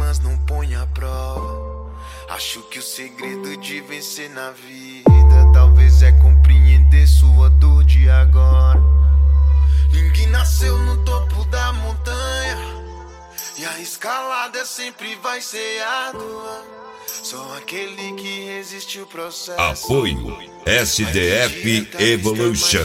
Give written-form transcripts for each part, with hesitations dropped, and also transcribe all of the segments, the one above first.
mas não põe à prova. Acho que o segredo de vencer na vida talvez é compreender sua dor de agora. Ninguém nasceu no topo da montanha e a escalada sempre vai ser árdua. Só aquele que resiste o processo. Apoio SDF Evolution.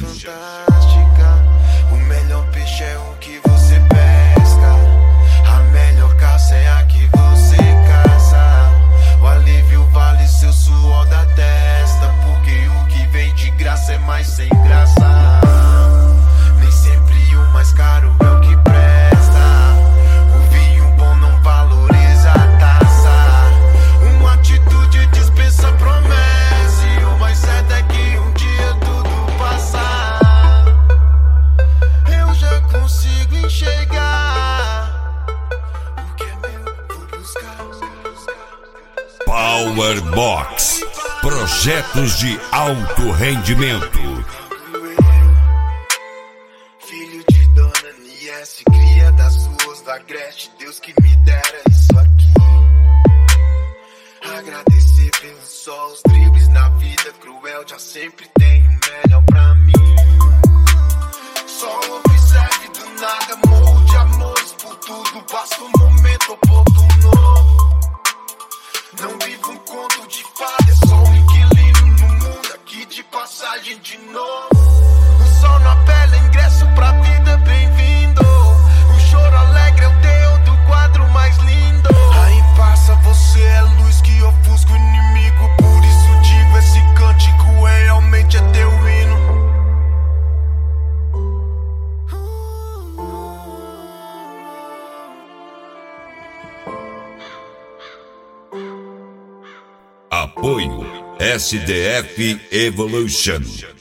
O melhor peixe é o que você pesca. A melhor caça é a que você caça. O alívio vale seu suor da testa, porque o que vem de graça é mais sem graça. Nem sempre o mais caro é o que presta. O vinho bom não valoriza a taça. Uma atitude dispensa promessa, e o mais certo é que um dia tudo passar. Eu já consigo enxergar o que é meu, vou buscar. Power Box, projetos de alto rendimento. Filho de Dona Niesse, cria das ruas da Agreste, Deus que me dera isso aqui. Agradecer pelo sol, os dribles na vida cruel, já sempre tem o melhor pra mim. Só observe do nada, morro de amores por tudo, basta um momento oportuno. Não vivo um conto de fada, é só um inquilino no mundo aqui de passagem de novo. O sol na pele, ingresso pra vida, bem-vindo. O choro alegre é o teu do quadro mais lindo. Aí passa, você é luz que ofusca o inimigo. Por isso digo, esse cântico realmente é teu hino. Apoio SDF Evolution.